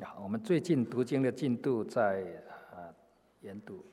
我们最近读经的进度在研读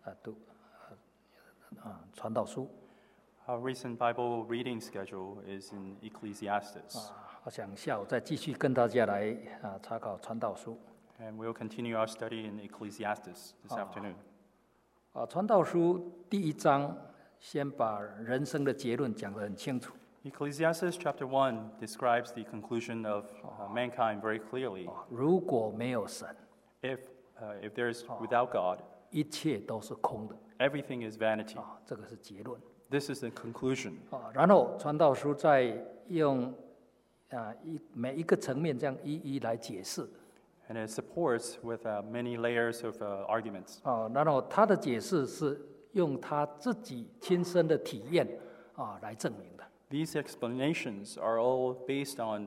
传道书。 Our recent Bible reading schedule is in Ecclesiastes. 我想下午再继续跟大家来查考传道书。 And we'll continue our study in Ecclesiastes this afternoon. 传道书第一章先把人生的结论讲得很清楚。 Ecclesiastes chapter 1 describes the conclusion of mankind very clearly. 如果没有神， If there's without God, 一切都是空的。 everything is vanity. 这个是结论。 This is the conclusion. 然后传道书再用每一个层面这样一一来解释。 And it supports with many layers of arguments. 然后他的解释是用他自己亲身的体验来证明的。 These explanations are all based on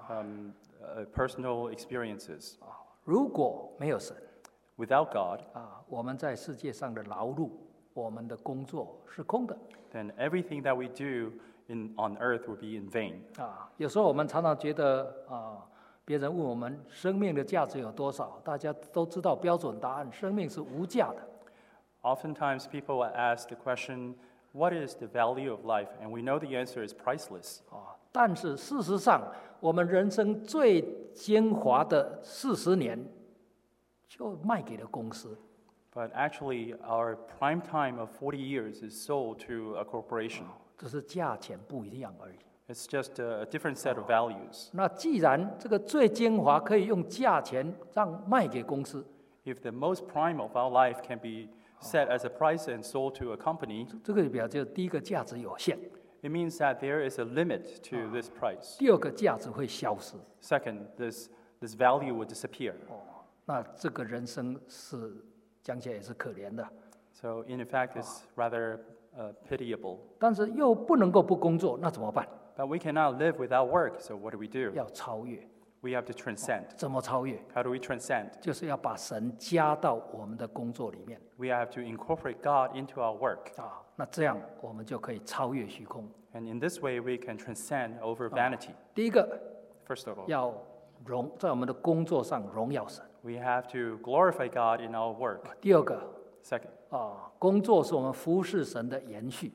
personal experiences. 如果没有神， Without God, 我们在世界上的劳碌，我们的工作是空的。 then everything that we do on earth will be in vain. 有时候我们常常觉得别人问我们生命的价值有多少，大家都知道标准答案：生命是无价的。 Oftentimes people ask the question, what is the value of life? And we know the answer is priceless. 但是事实上，我们人生最精华的40年，就卖给了公司。 But actually, our prime time of 40 years is sold to a corporation. 只是价钱不一样而已。 It's just a different set of values. 那既然这个最精华可以用价钱让卖给公司， If the most prime of our life can be set as a price and sold to a company, 这个表示第一个价值有限， it means that there is a limit to this price. 第二个价值会消失。 Second, this value will disappear. 那这个人生是讲起来也是可怜的， So in fact, it's rather pitiable. 但是又不能够不工作，那怎么办？ But we cannot live without work, so what do we do? 要超越。 We have to transcend. 怎么超越？ How do we transcend? 就是要把神加到我们的工作里面 We have to incorporate God into our work. 那这样我们就可以超越虚空。 And in this way, we can transcend over vanity. 第一个 First of all, 要在我们的工作上荣耀神。 we have to glorify God in our work. 第二个 Second, 工作是我们服侍神的延续。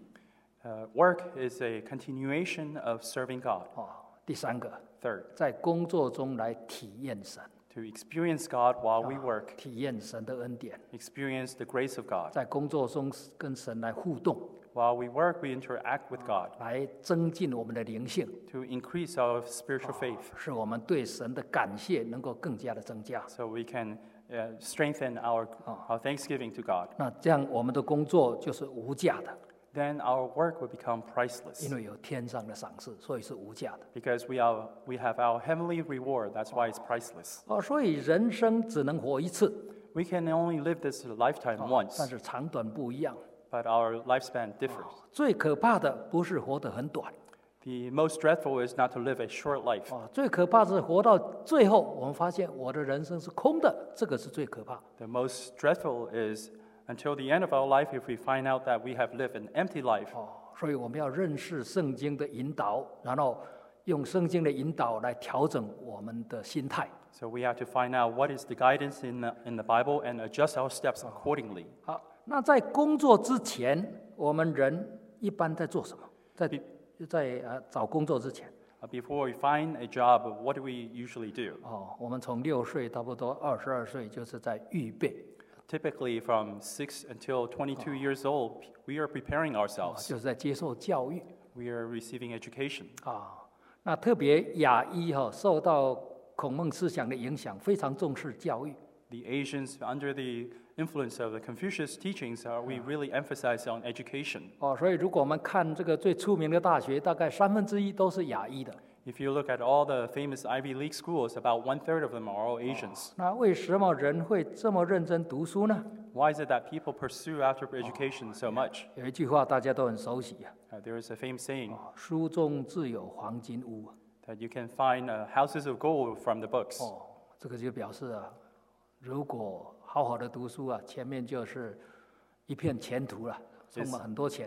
work is a continuation of serving God. 第三个， Third, 在工作中来体验神， to experience God while we work, 体验神的恩典， experience the grace of God. 在工作中跟神来互动， While we work, we interact with God 来增进我们的灵性， to increase our spiritual faith 使我们对神的感谢能够更加的增加。 so we can strengthen our thanksgiving to God. 那这样我们的工作就是无价的， Then our work will become priceless 因为有天上的赏赐，所以是无价的。 because we have our heavenly reward. That's why it's priceless. 所以人生只能活一次， We can only live this lifetime 但 once, 是长短不一样。 but our lifespan differs. 最可怕的不是活得很短， The most dreadful is not to live a short life. 最可怕是活到最后，我们发现我的人生是空的，这个是最可怕。 The most dreadful is until the end of our life if we find out that we have lived an empty life. 所以我们要认识圣经的引导，然后用圣经的引导来调整我们的心态。 So we have to find out what is the guidance in the Bible and adjust our steps accordingly. 好，那在工作之前，我们人一般在做什么？在找工作之前， Before we find a job, what do we usually do? 我们从6岁差不多22岁就是在预备， Typically from 6 until 22 years old, we are preparing ourselves. 就是在接受教育。 We are receiving education. 那特别亚裔受到孔孟思想的影响，非常重视教育。 The Asians, under the influence of the Confucius teachings, we really emphasize on education. 所以如果我们看这个最出名的大学，大概1/3都是亚裔的。 If you look at all the famous Ivy League schools, about 1/3 of them are all Asians. 那为什么人会这么认真读书呢？ Why is it that people pursue after education so much? 有一句话大家都很熟悉 There is a famous saying 书中自有黄金屋。 that you can find houses of gold from the books. 这个就表示如果好好的读书前面就是一片前途了，充满很多钱了。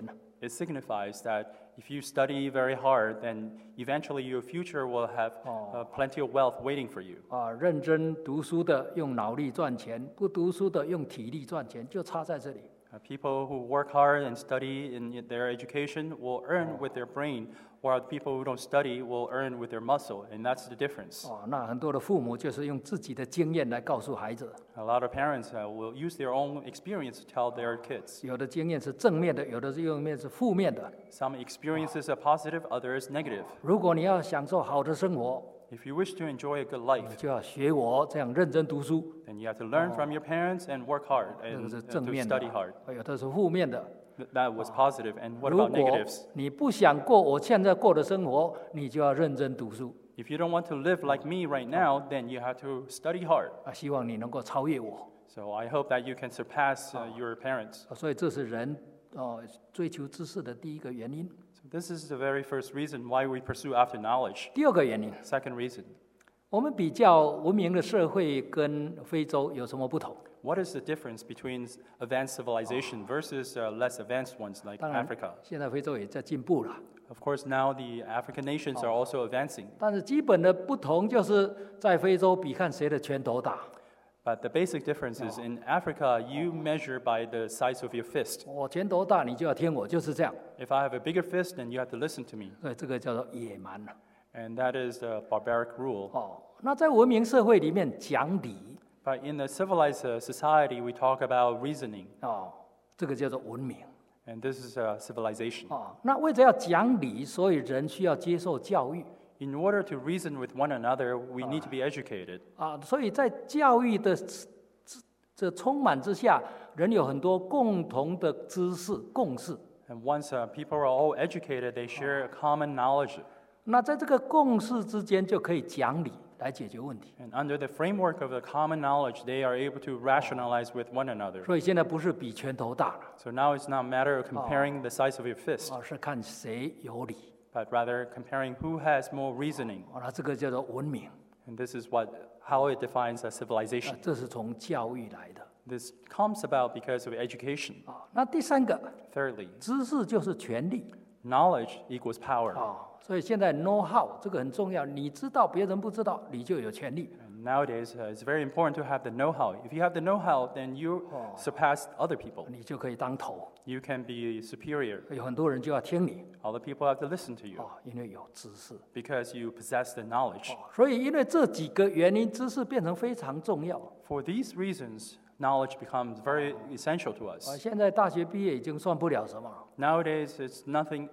it signifies that if you study very hard, then eventually your future will have plenty of wealth waiting for you. 认真读书的用脑力赚钱，不读书的用体力赚钱，就差在这里。 People who work hard and study in their education will earn with their brain, while the people who don't study will earn with their muscle, and that's the difference. 那很多的父母就是用自己的经验来告诉孩子。 A lot of parents will use their own experience to tell their kids. 有的经验是正面的，有的经验是负面的。 Some experiences are positive, others negative. 如果你要享受好的生活， If you wish to enjoy a good life, 就要学我这样认真读书。 then you have to learn from your parents and work hard 这 and 个是 to 正面的 study hard. 有的是负面的。 That was positive. And what 如 about 果 negatives? 你不想过我现在过的生活，你就要认真读书。 If you don't want to live like me right now, then you have to study hard. 希望你能够超越我。 So I hope that you can surpass your parents. 所以这是人追求知识的第一个原因。 So this is the very first reason why we pursue after knowledge. 第二个原因， Second reason, 我们比较文明的社会跟非洲有什么不同？ what is the difference between advanced civilization versus less advanced ones like 当然 Africa?， 现在非洲也在进步了， Of course, now the African nations are also advancing. 但是基本的不同就是在非洲比看谁的拳头大。 But the basic difference is in Africa, you measure by the size of your fist. 我拳头大，你就要听我，就是这样。 If I have a bigger fist, then you have to listen to me. 所以这个叫做野蛮了。 And that is the barbaric rule. 那在文明社会里面讲理， But in the civilized society, we talk about reasoning, 这个叫做文明。 and this is civilization. 那为了要讲理，所以人需要接受教育。 In order to reason with one another, we need to be educated. 所以在教育的这充满之下，人有很多共同的知识共识。 And once people are all educated, they share a common knowledge. 那在这个共识之间，就可以讲理来解决问题。 And under the framework of the common knowledge, they are able to rationalize with one another. 所以现在不是比拳头大了， So now it's not a matter of comparing the size of your fist, 是看谁有理。 but rather comparing who has more reasoning. 那这个叫做文明， And this is how it defines a civilization. 这是从教育来的。 This comes about because of education. 那第三个， Thirdly, 知识就是权力。 knowledge equals power. 所以现在 know how 这个很重要，你知道别人不知道，你就有权利。 And nowadays, it's very important to have the know-how. If you have the know-how, then you surpass other people. 你就可以当头， You can be superior. 有很多人就要听你， Other people have to listen to you 因为有知识。 because you possess the knowledge. 所以因为这几个原因，知识变成非常重要。 For these reasons, knowledge becomes very essential to us. 现在大学毕业已经算不了什么了。 Nowadays, it's nothing.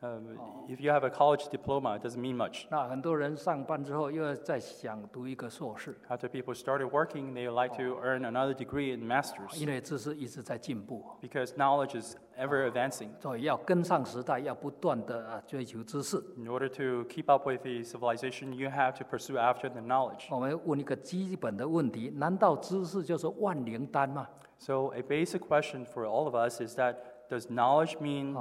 If you have a college diploma, it doesn't mean much. 那很多人上班之后又要再想读一个硕士， After people started working, they like to earn another degree in masters 因为知识一直在进步， because knowledge is ever advancing. 所以要跟上时代，要不断的追求知识。 In order to keep up with the civilization, you have to pursue after the knowledge. 我们问一个基本的问题：难道知识就是万灵丹吗？ So a basic question for all of us is that does knowledge mean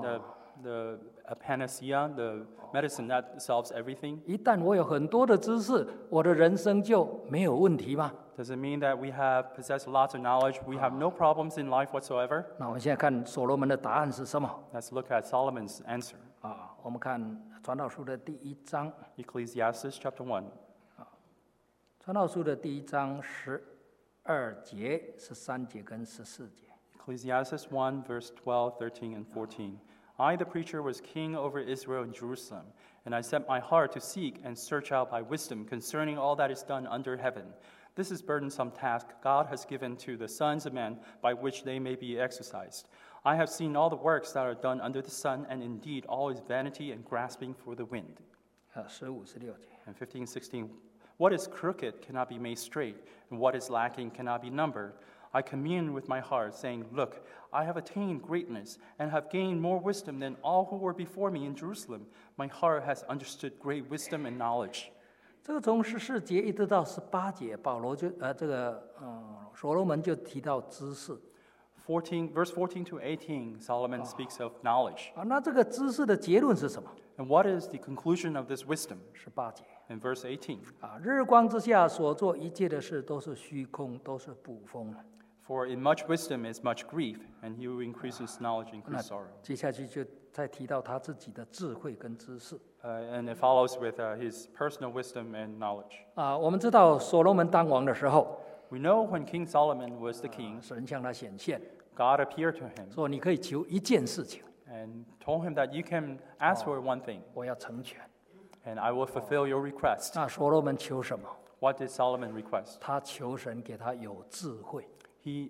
a panacea, the medicine that solves everything? 一旦我有很多的知识，我的人生就没有问题吗？ Does it mean that we have possessed lots of knowledge, we have no problems in life whatsoever? 那我们现在看所罗门的答案是什么？ Let's look at Solomon's answer. 我们看传道书的第1章， Ecclesiastes chapter 1. 传道书的第1章12节、13节跟14节。 Ecclesiastes 1, verse 12, 13, and 14. I, the preacher, was king over Israel and Jerusalem, and I set my heart to seek and search out by wisdom concerning all that is done under heaven. This is burdensome task God has given to the sons of men by which they may be exercised. I have seen all the works that are done under the sun, and indeed all is vanity and grasping for the wind. 15、16节。 And 15, 16. What is crooked cannot be made straight, and what is lacking cannot be numbered. I commune with my heart, saying, Look, I have attained greatness, and have gained more wisdom than all who were before me in Jerusalem. My heart has understood great wisdom and knowledge. 这个从14节一直到18节，保罗就所罗门就提到知识。 Verse 14 to 18, Solomon speaks of knowledge. 那这个知识的结论是什么？ And what is the conclusion of this wisdom? 18节。 In verse 18, 日光之下所做一切的事都是虚空，都是捕风。 For in much wisdom is much grief, and he who increases knowledge increases sorrow. 接下去就再提到他自己的智慧跟知识。 and it follows with his personal wisdom and knowledge. 我们知道所罗门当王的时候， We know when King Solomon was the king, 神向他显现， God appeared to him 说你可以求一件事情， and told him that you can ask for one thing, 我要成全。 and I will fulfill your request. 那所罗门求什么？ What did Solomon request? 他求神给他有智慧， He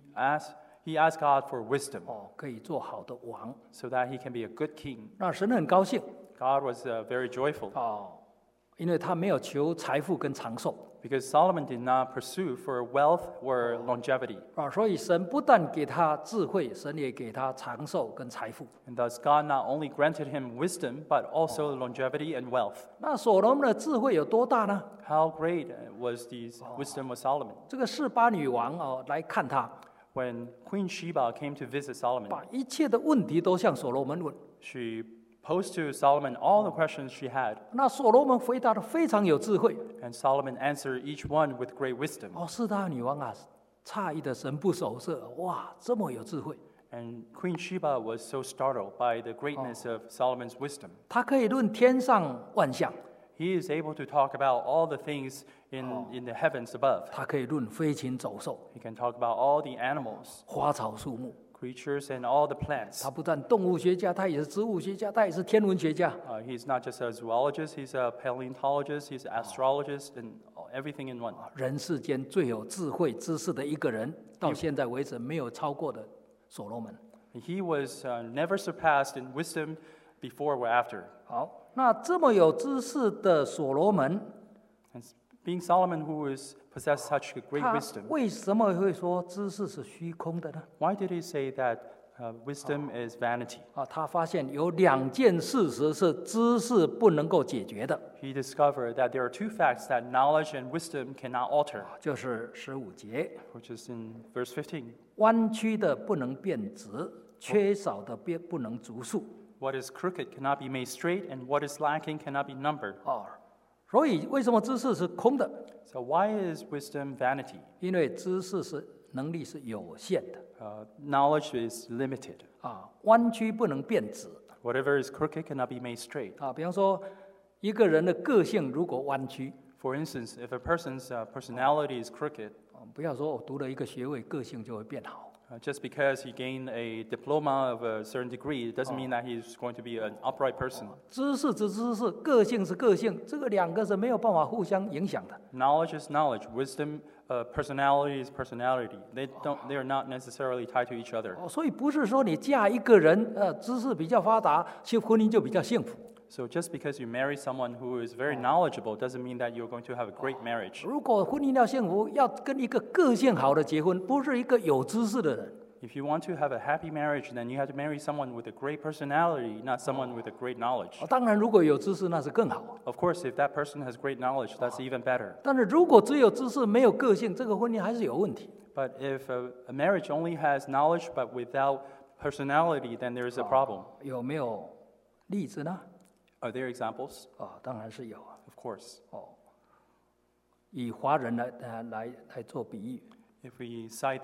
asked God for wisdom 可以做好的王。 so that he can be a good king. 那神很高兴， God was very joyful 因为他没有求财富跟长寿， because Solomon did not pursue for wealth or longevity. 所以神不但给他智慧，神也给他长寿跟财富。 And thus God not only granted him wisdom, but also longevity and wealth. 那所罗门的智慧有多大呢？ How great was the wisdom of Solomon? 这个示巴女王来看他， When Queen Sheba came to visit Solomon, 把一切的问题都向所罗门问。 she posed to Solomon all the questions she had, 那所罗门回答的非常有智慧。 and Solomon answered each one with great wisdom. 示巴女王诧异的神不守舍，哇，这么有智慧！ And Queen Sheba was so startled by the greatness of Solomon's wisdom. 她可以论天上万象， He is able to talk about all the things in the heavens above. 她可以论飞禽走兽、 He can talk about all the animals, 花草树木。 creatures, and all the plants. 她不但动物学家，她也是植物学家，她也是天文学家。 He's not just a zoologist, he's a paleontologist, he's an astrologist, and everything in one. 人世间最有智慧知识的一个人，到现在为止没有超过的所罗门。 He was never surpassed in wisdom before or after. 好，那这么有知识的所罗门， And being Solomon, who possessed such great 他 wisdom, 为什么会说知识是虚空的呢？ why did he say that wisdom is vanity? 他发现有2件事实是知识不能够解决的， He discovered that there are two facts that knowledge and wisdom cannot alter, 就是15节， which is in verse 15. 弯曲的不能变直，缺少的不能足数。 What is crooked cannot be made straight, and what is lacking cannot be numbered. 所以为什么知识是空的？ So why is wisdom vanity? 因为知识能力是有限的， Knowledge is limited. 弯曲不能变直。 Whatever is crooked cannot be made straight. 比方说一个人的个性如果弯曲， For instance, if a person's personality is crooked, 不要说我读了一个学位，个性就会变好。 just because he gained a diploma of a certain degree, it doesn't mean that he's going to be an upright person. 知识是知识，个性是个性，这个2个是没有办法互相影响的。 Knowledge is knowledge. Wisdom, personality is personality. They are not necessarily tied to each other. 所以不是说你嫁一个人，知识比较发达，婚姻就比较幸福。 So just because you marry someone who is very knowledgeable doesn't mean that you're going to have a great marriage. 如果婚姻要幸福，要跟一个个性好的结婚，不是一个有知识的人。 If you want to have a happy marriage, then you have to marry someone with a great personality, not someone with a great knowledge. 当然，如果有知识那是更好。 Of course, if that person has great knowledge, that's even better. 但是如果只有知识没有个性，这个婚姻还是有问题。 But if a marriage only has knowledge but without personality, then there is a problem. 有没有例子呢？ Are there examples? 当然是有啊。 Of course. 以华人来做比喻， If we cite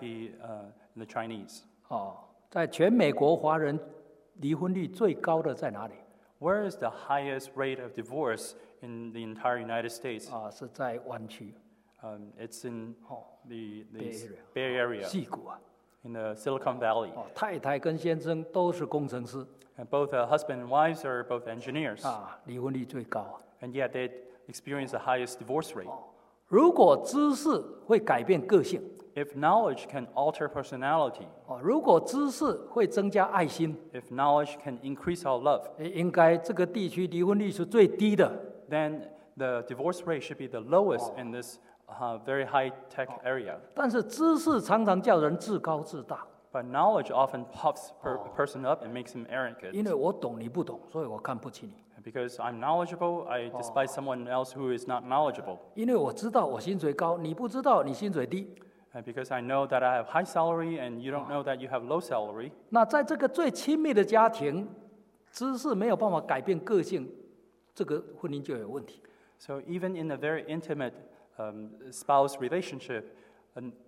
the Chinese, 在全美国华人离婚率最高的在哪里？ where is the highest rate of divorce in the entire United States? 是在湾区， It's in the Bay Bay Area, 矽谷啊。 in the Silicon Valley. 太太跟先生都是工程师， And both husband and wives are both engineers, 离婚率最高啊。 and yet they experience the highest divorce rate. 如果知识会改变个性， If knowledge can alter personality, 如果知识会增加爱心， if knowledge can increase our love, 应该这个地区离婚率是最低的。 then the divorce rate should be the lowest in this very high-tech area. 但是知识常常叫人自高自大， But knowledge often puffs a person up and makes him 因 arrogant. 为我懂你不懂，所以我看不起你。 Because I'm knowledgeable, I despise someone else who is not knowledgeable. 因为我知道我薪水高，你不知道你薪水低。 And because I know that I have high salary and you don't know that you have low salary, 那在这个最亲密的家庭，知识没有办法改变个性，这个婚姻就有问题。 so even in a very intimate spouse relationship,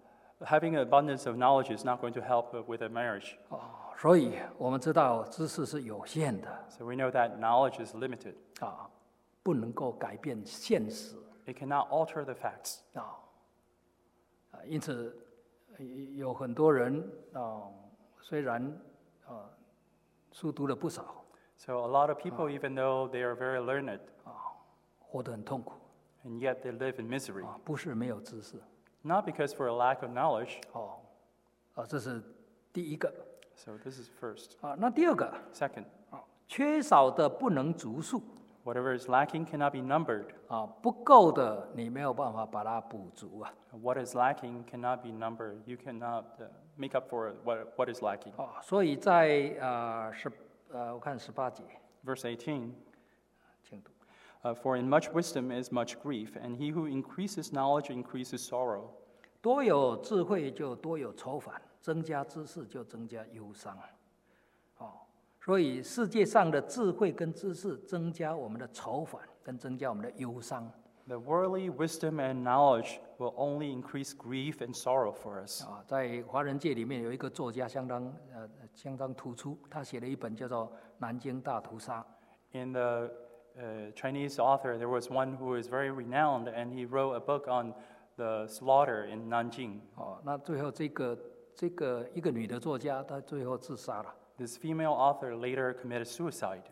having an abundance of knowledge is not going to help with a marriage. 所以我们知道知识是有限的 So we know that knowledge is limited. 不能够改变现实 It cannot alter the facts. 因此有很多人虽然书读了不少 So a lot of people, even though they are very learned, 活得很痛苦 and yet they live in misery. 不是没有知识 Not because for a lack of knowledge. 这是第一个 So this is first. 那第二个 Second, 缺少的不能逐数 whatever is lacking cannot be numbered. 不够的你没有办法把它补足 What is lacking cannot be numbered. You cannot make up for what is lacking. 所以在我看18节 Verse 18, 请读 For in much wisdom is much grief, and he who increases knowledge increases sorrow. 多有智慧就多有愁烦，增加知识就增加忧伤。所以世界上的智慧跟知识增加我们的愁烦，跟增加我们的忧伤。 The worldly wisdom and knowledge will only increase grief and sorrow for us. 在华人界里面有一个作家相当突出，他写了一本叫做《南京大屠杀》。 In the Chinese author, there was one who is very renowned, and he wrote a book on the slaughter in Nanjing. 那最后这个一个女的作家，她最后自杀了。 This female author later committed suicide.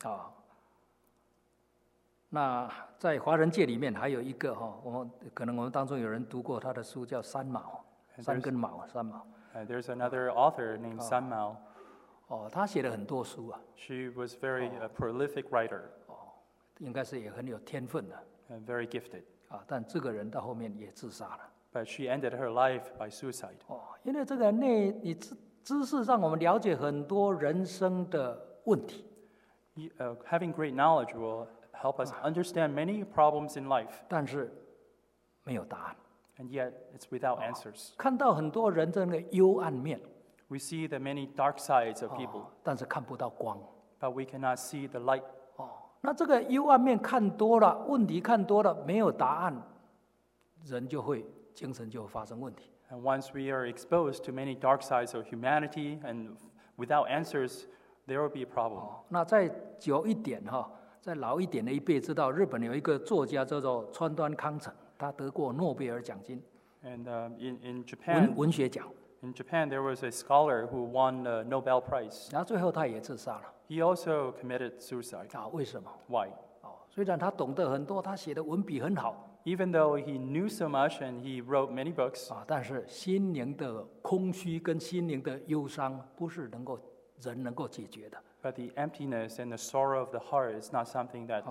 那在华人界里面还有一个我们当中有人读过他的书叫三毛，三根毛，三毛。 There's another author named San Mao. 他写了很多书 She was very prolific writer. 应该是也很有天分的 And very gifted. 但这个人到后面也自杀了。 But she ended her life by suicide. 因为这个你知识让我们了解很多人生的问题。 Having great knowledge will help us understand many problems in life. 但是没有答案。 And yet it's without answers. 看到很多人的那个幽暗面。 We see the many dark sides of people. 但是看不到光。 But we cannot see the light. 那这个幽暗面看多了，问题看多了，没有答案，人精神就会发生问题。 And once we are exposed to many dark sides of humanity and without answers, there will be a problem. 那再久一点再老一点的一辈知道，日本有一个作家叫做川端康成，他得过诺贝尔奖金。 And in Japan, 文学奖。 In Japan, there was a scholar who won the Nobel Prize. 然后最后他也自杀了。 He also committed suicide. 为什么 Why? 虽然他懂得很多，他写的文笔很好。 Even though he knew so much and he wrote many books. 但是心灵的空虚跟心灵的忧伤，不是人能够解决的。 But the emptiness and the sorrow of the heart is not something that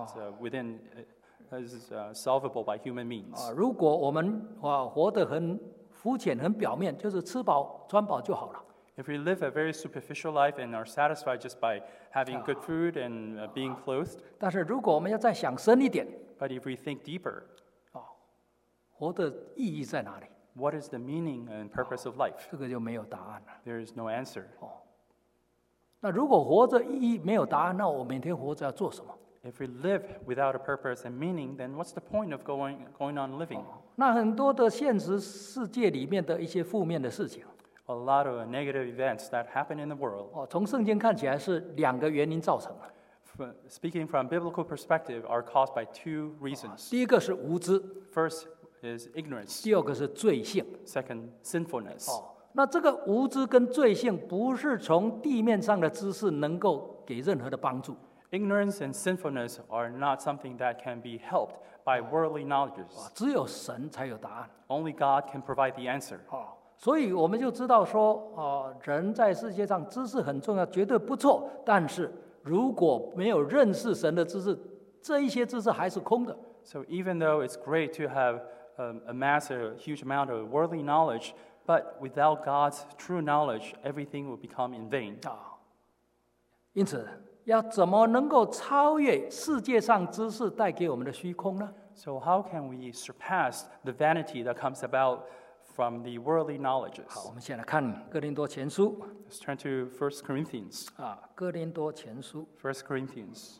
is solvable by human means. 如果我们活得很肤浅、很表面，就是吃饱穿饱就好了。 If we live a very superficial life and are satisfied just by having good food and being clothed. 但是如果我们要再想深一点 But if we think deeper. 活的意义在哪里 What is the meaning and purpose of life? 这个就没有答案了。 There is no answer. 那如果活着意义没有答案，那我每天活着要做什么？ If we live without a purpose and meaning, then what's the point of going on living? 那很多的现实世界里面的一些负面的事情 A lot of negative events that happen in the world. 从圣经看起来是两个原因造成的。 Speaking from biblical perspective, are caused by two reasons. 第一个是无知， First is ignorance. 第二个是罪性。 Second, sinfulness. 那这个无知跟罪性不是从地面上的知识能够给任何的帮助。 Ignorance and sinfulness are not something that can be helped by worldly knowledge. 只有神才有答案。 Only God can provide the answer. 所以我们就知道说，人在世界上知识很重要，绝对不错。但是如果没有认识神的知识，这一些知识还是空的。 So even though it's great to have amassed a huge amount of worldly knowledge, but without God's true knowledge, everything will become in vain. 因此，要怎么能够超越世界上知识带给我们的虚空呢？ So how can we surpass the vanity that comes about from the worldly knowledges? 好，我们先来看哥林多前书。 Let's turn to 1 Corinthians. 哥林多前书。 1 Corinthians.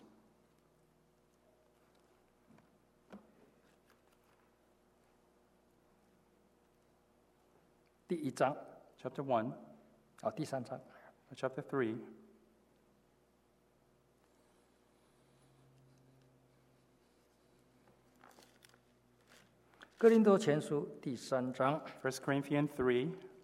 第1章 chapter 1, 第3章， chapter 3, 哥林多前书第3章 1 Corinthians 3,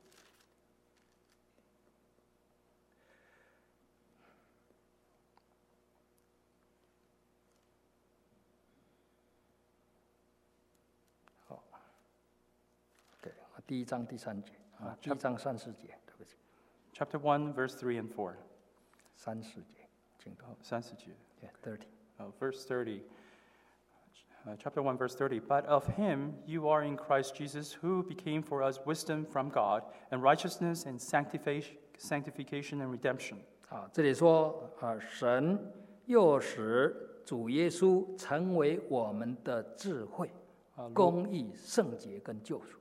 对，第1章第3节第1章3、4节，对不起 chapter 1, verse 3 and 4. ，3、4节，请读。 30. Yeah, 30. Verse 30. Chapter 1, verse 30. But of him you are in Christ Jesus, who became for us wisdom from God, and righteousness and sanctification and redemption. 这里说神又使主耶稣成为我们的智慧、公义、圣洁跟救赎。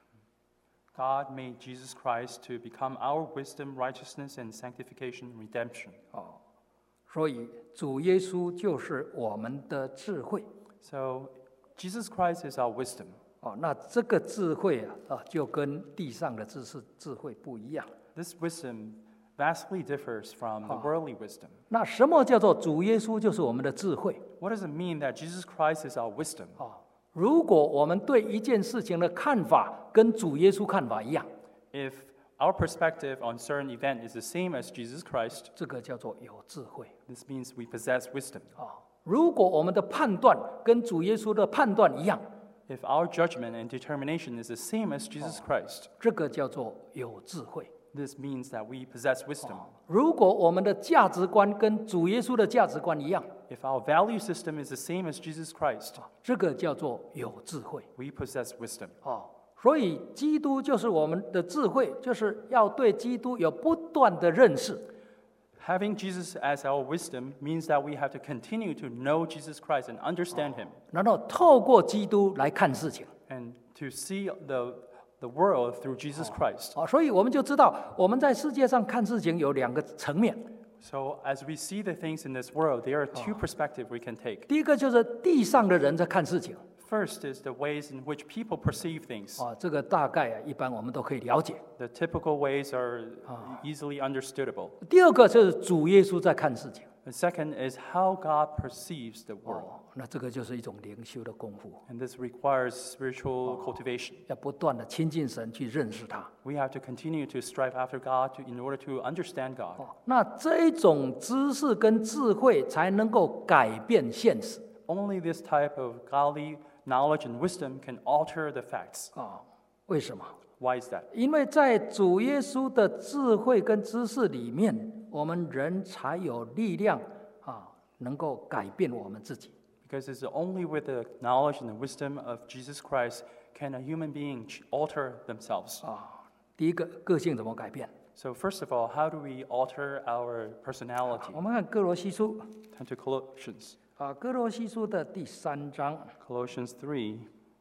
God made Jesus Christ to become our wisdom, righteousness, and sanctification and redemption. 所以主耶稣就是我们的智慧。 So Jesus Christ is our wisdom. 那这个智慧就跟地上的智慧不一样。 This wisdom vastly differs from the worldly wisdom. 那什么叫做主耶稣就是我们的智慧？ What does it mean that Jesus Christ is our wisdom? 如果我们对一件事情的看法跟主耶稣看法一样， If our perspective on certain event is the same as Jesus Christ, 这个叫做有智慧。 this means we possess wisdom. 如果我们的判断跟主耶稣的判断一样， If our judgment and determination is the same as Jesus Christ, 这个叫做有智慧。 this means that we possess wisdom. 如果我们的价值观跟主耶稣的价值观一样， If our value system is the same as Jesus Christ, 这个叫做有智慧。 we possess wisdom. 所以基督就是我们的智慧，就是要对基督有不断的认识。 Having Jesus as our wisdom means that we have to continue to know Jesus Christ and understand him, 然后透过基督来看事情。 and to see the world through Jesus Christ. 所以我们就知道我们在世界上看事情有2个层面。 So as we see the things in this world, there are two perspectives we can take. 第一个就是地上的人在看事情。 First is the ways in which people perceive things. 这个大概一般我们都可以了解。 The typical ways are easily understandable. 第二个就是主耶稣在看事情。 The second is how God perceives the world. 那这个就是一种灵修的功夫， And this requires spiritual cultivation. 要不断的亲近神去认识他。 We have to continue to strive after God in order to understand God. 那这一种知识跟智慧才能够改变现实。 Only this type of godly knowledge and wisdom can alter the facts. 为什么？ Why is that? 因为在主耶稣的智慧跟知识里面，我们人才有力量能够改变我们自己。 Because it's only with the knowledge and the wisdom of Jesus Christ can a human being alter themselves. 第一个，个性怎么改变？ So first of all, how do we alter our personality? 我们看哥罗西书 Turn to Colossians. 哥罗西书的第3章 Colossians 3,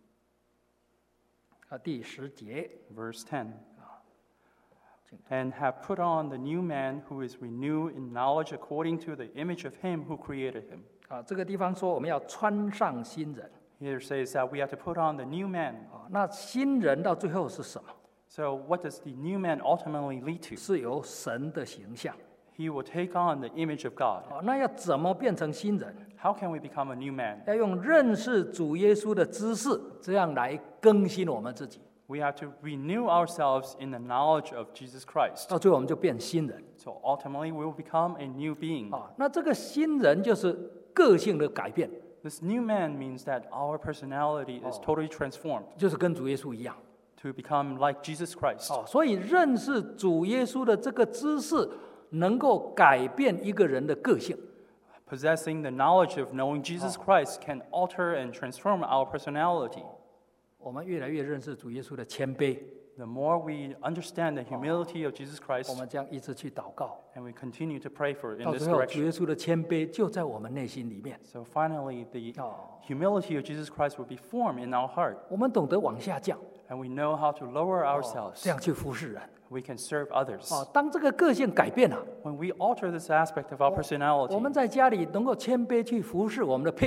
第10节 verse 10. And have put on the new man who is renewed in knowledge according to the image of him who created him. 这个地方说我们要穿上新人。 Here says that we have to put on the new man. 那新人到最后是什么？ So what does the new man ultimately lead to? 是由神的形象。 He will take on the image of God. 那要怎么变成新人？ How can we become a new man? 要用认识主耶稣的知识，这样来更新我们自己。 We have to renew ourselves in the knowledge of Jesus Christ. 到最后我们就变新人。 So ultimately we will become a new being. 那这个新人就是个性的改变， This new man means that our personality is totally transformed 就是跟主耶稣一样。 to become like Jesus Christ. 所以认识主耶稣的这个知识，能够改变一个人的个性。 Possessing the knowledge of knowing Jesus Christ can alter and transform our personality. 我们越来越认识主耶稣的谦卑， The more we understand the humility of Jesus 我 Christ 们这样一直去祷告， and we continue to pray for in 到 this 最后主 direction. 耶稣的谦卑就在我们内心里面。 So finally, the humility of Jesus Christ will be formed in our heart, 我们懂得往下降， and we know how to lower 这 ourselves. 样去服侍人。 We can serve others. 当这个个性改变了， When we alter this aspect of our 我 personality, 们在家里能够谦卑去服侍我们的配偶，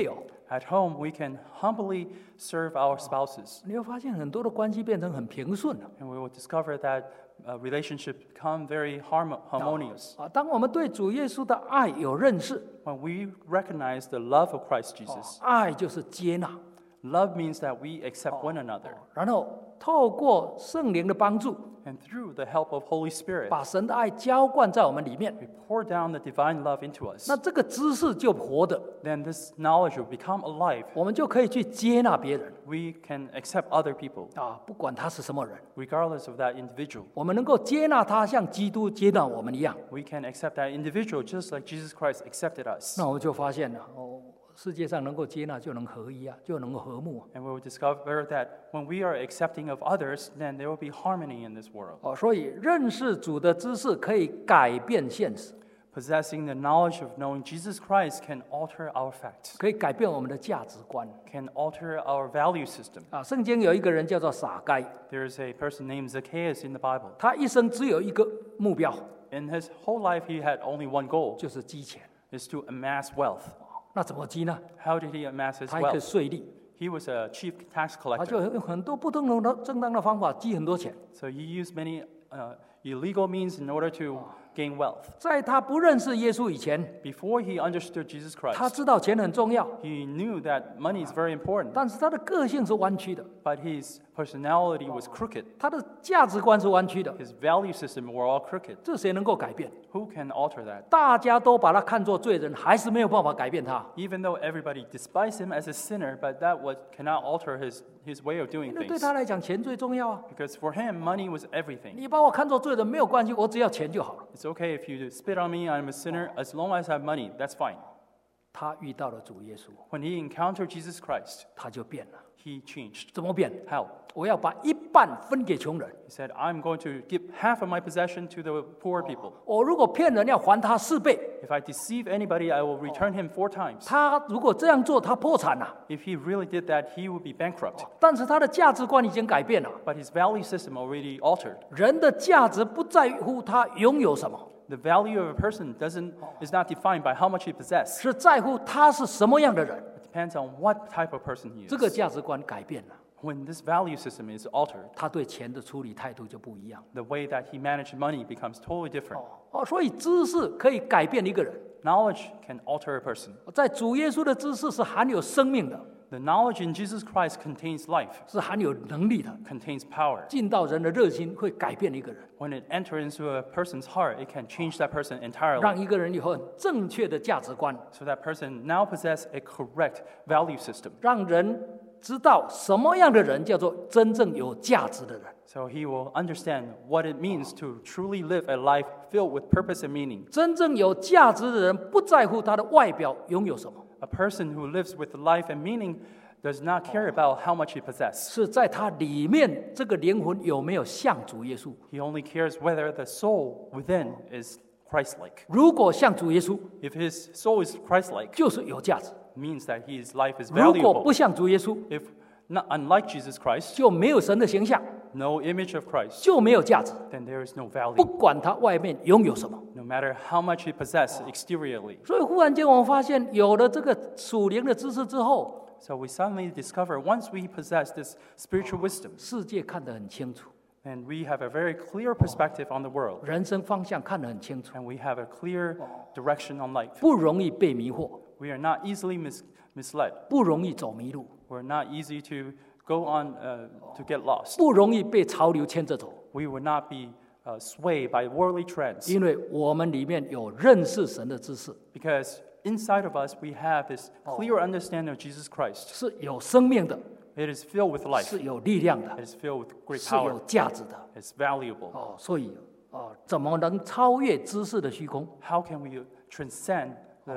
At home, we can humbly serve our spouses. 你会发现很多的关系变成很平顺了。 And we will discover that relationships become very harmonious. 当我们对主耶稣的爱有认识， When we recognize the love of Christ Jesus, 爱就是接纳， love means that we accept one another. 然后透过圣灵的帮助， And through the help of Holy Spirit, 把神的爱浇灌在我们里面， we pour down the divine love into us. 那这个知识就活的， Then this knowledge will become alive. 我们就可以去接纳别人 We can accept other people, 不管他是什么人， regardless of that individual. 我们能够接纳他，像基督接纳我们一样。 We can accept that individual just like Jesus Christ accepted us. 那我就发现了，世界上能够接纳就能合一啊，就能够和睦 And we will discover that when we are accepting of others, then there will be harmony in this world. 所以认识主的知识可以改变现实， Possessing the knowledge of knowing Jesus Christ can alter our facts, 可以改变我们的价值观 can alter our value system. 圣经有一个人叫做撒该， There is a person named Zacchaeus in the Bible. 他一生只有一个目标， In his whole life, he had only one goal, 就是积钱。 is to amass wealth. 那怎么积呢？ How did he amass his 他一个 wealth? 税吏， He was a chief tax 他就 collector, 用很多不同的正当的方法积很多钱。 so he used many illegal means in order to gain wealth. 在他不认识耶稣以前， Before he understood Jesus 他 Christ, 知道钱很重要， he knew that money is very important, 但是他的个性是弯曲的， but his personality was crooked. 他的价值观是弯曲的。 His value system were all crooked. 这谁能够改变？ Who can alter that? 大家都把他看作罪人，还是没有办法改变他。 Even though everybody despised him as a sinner, but that cannot alter his way of doing 因为对 things. 他来讲，钱最重要啊！ Because for him, money was everything. 你把我看作罪人没有关系，我只要钱就好了。 It's okay if you spit on me, I'm a sinner. As long as I have money, that's fine. 他遇到了主耶稣， When he encountered Jesus Christ, 他就变了。 he changed. 怎么变？ How? 我要把一半分给穷人。 He said, I'm going to give half of my possession to the poor people. 我如果骗人，要还他4倍。 If I deceive anybody, I will return him 4 times. 他如果这样做，他破产了。 If he really did that, he would be bankrupt. 但是他的价值观已经改变了。 But his value system already altered. 人的价值不在乎他拥有什么， The value of a person is not defined by how much he possesses. 是在乎他是什么样的人。 It depends on what type of person he 这个 is. 价值观改变了， When this value system is altered, 他对钱的处理态度就不一样。 the way that he managed money becomes totally different. 所以知识可以改变一个人。 Knowledge can alter a person. 在主耶稣的知识是含有生命的， The knowledge in Jesus Christ contains life, 是含有能力的， contains power. 进到人的热心会改变一个人， When it enters into a person's heart, it can change that person entirely. 让一个人有很正确的价值观， So that person now possesses a correct value system. 让人知道什么样的人叫做真正有价值的人。 So he will understand what it means to truly live a life filled with purpose and meaning. 真正有价值的人不在乎他的外表拥有什么， A person who lives with life and meaning does not care about how much he possesses. 是在他里面这个灵魂有没有像主耶稣。 He only cares whether the soul within is Christ-like. 如果像主耶稣， If his soul is Christ-like, 就是有价值； it means that his life is 如果不 valuable. 像主耶稣， If not unlike Jesus Christ, 就没有神的形象， no image of Christ, 就没有价值。 then there is no 不 value, 管他外面拥有什么。 no matter how much he possesses exteriorly. 所以忽然间我们发现，有了这个属灵的知识之后， So we suddenly discover once we possess this spiritual wisdom, 世界看得很清楚， and we have a very clear perspective on the world, 人生方向看得很清楚， and we have a clear direction on life. 不容易被迷惑， We are not easily misled. 不容易走迷路， We're not easy to go on to get lost. 不容易被潮流牵着走， We will not be swayed by worldly trends, 因为我们里面有认识神的知识， because inside of us we have this clear understanding of Jesus Christ. 是有生命的， It is filled with life. 是有力量的， It is filled with great 是有 power. 价值的。 It's valuable. 所以怎么能超越知识的虚空？ How can we transcend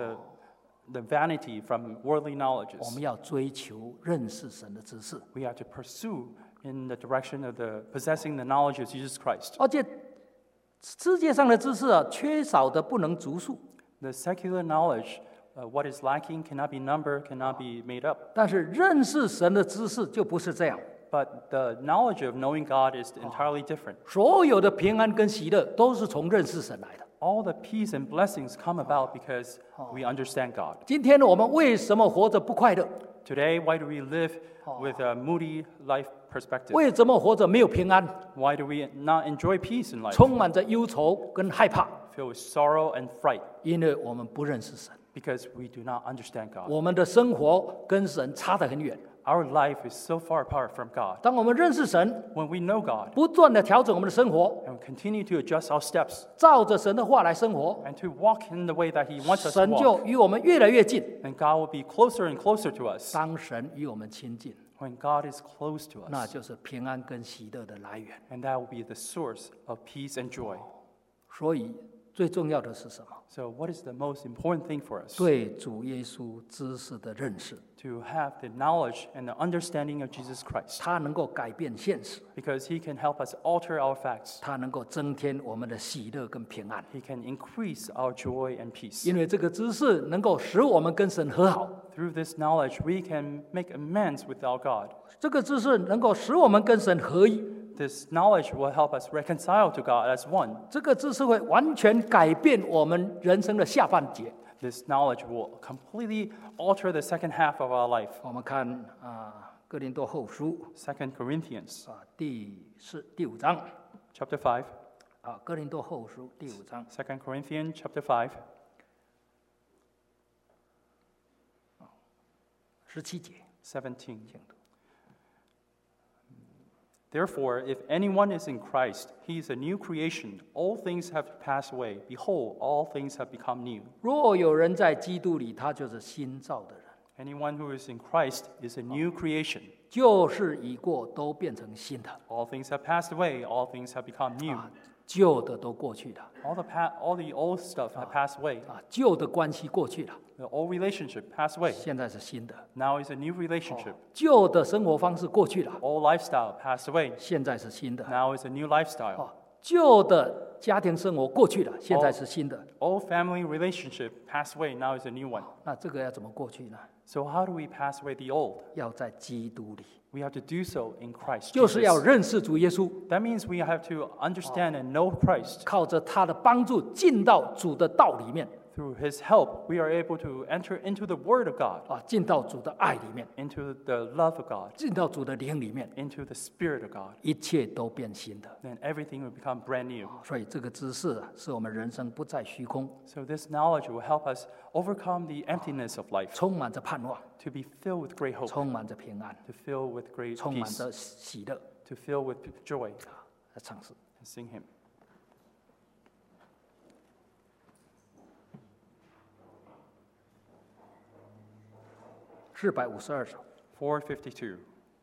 the vanity from worldly 我 knowledges? 们要追求认识神的知识， We have to pursue in the direction of possessing the knowledge of Jesus Christ. 而且世界上的知识缺少的不能逐数。 The secular knowledge, what is lacking cannot be numbered, cannot be made up. 但是认识神的知识就不是这样， But the knowledge of knowing God is entirely different. 所有的平安跟喜乐都是从认识神来的。 all the peace and blessings come about because we understand God. 今天我们为什么活着不快乐？ Today, why do we live with a moody life perspective? 为什么活着没有平安？ Why do we not enjoy peace in life? 充满着忧愁跟害怕， Filled with sorrow and fright 因为我们不认识神， because we do not understand God. 我们的生活跟神差得很远。 Our life is so far apart from God. 当我们认识神， When we know God 不断的调整我们的生活， and we continue to adjust our steps 照着神的话来生活， and to walk in the way that He wants us to 神 walk, 就与我们越来越近。 then God will be closer and closer to us. 当神与我们亲近， When God is close to 那 us, 就是平安跟喜乐的来源。 and that will be the source of peace and joy. 所以最重要的是什么？ So, what is the most important thing for us? 对主耶稣知识的认识， To have the knowledge and the understanding of Jesus Christ, 它能够改变现实， because He can help us alter our facts. 它能够增添我们的喜乐跟平安。 He can increase our joy and peace. 因为这个知识能够使我们跟神和好， Through this knowledge, we can make amends with our God. 这个知识能够使我们跟神合一， This knowledge will help us reconcile to God as one. 这个知识会完全改变我们人生的下半截。 This knowledge will completely alter the second half of our life. 我们看哥林多后书 2 Corinthians 第五章 chapter 5. 哥林多后书第五章 2 Corinthians chapter 5, 17节， 17. 请读。 Therefore, if anyone is in Christ, he is a new creation. All things have passed away. Behold, all things have become new. 若有人在基督里，他就是新造的人， Anyone who is in Christ is a new creation. 旧事已过，都变成新的， All things have passed away. All things have become new. 旧的都过去了， All the old stuff have passed away. 旧的关系过去了， The old relationship passed away. 现在是新的。 Now is a new relationship. 旧的生活方式过去了， Old lifestyle passed away. 现在是新的。 Now is a new lifestyle. 旧的家庭生活过去了，现在是新的。 Old family relationship passed away. Now is a new one. 那这个要怎么过去呢？ So how do we pass away the old? 要在基督里， We have to do so in Christ 就是要 Jesus. 认识主耶稣， That means we have to understand and know Christ. 靠着他的帮助进到主的道里面， Through His help, we are able to enter into the Word of God, 进到主的爱里面， into the love of God, 进到主的灵里面， into the Spirit of God. 一切都变新的。 Then everything will become brand new. 所以这个知识是我们人生不再虚空， So this knowledge will help us overcome the emptiness of life, 充满着盼望， to be filled with great hope, 充满着平安， to fill with great 充满 peace, 着喜乐。 to fill with joy. 来唱诗。 And sing Him. 452首。 452.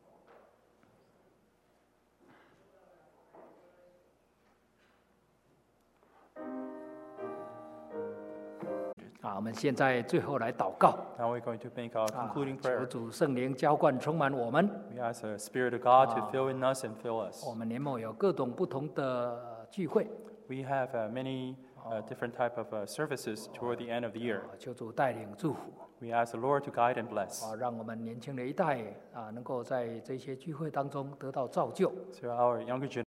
我们现在最后来祷告。 Now we're going to make our concluding 求 prayer. 主圣灵浇灌充满我们。 We ask the Spirit of God to fill in us and fill us. 我们年末有各种不同的聚会， We have many different type of services toward the end of the year. 求主带领祝福， We ask the Lord to guide and bless. 让我们年轻的一代能够在这些聚会当中得到造就。 So our younger generation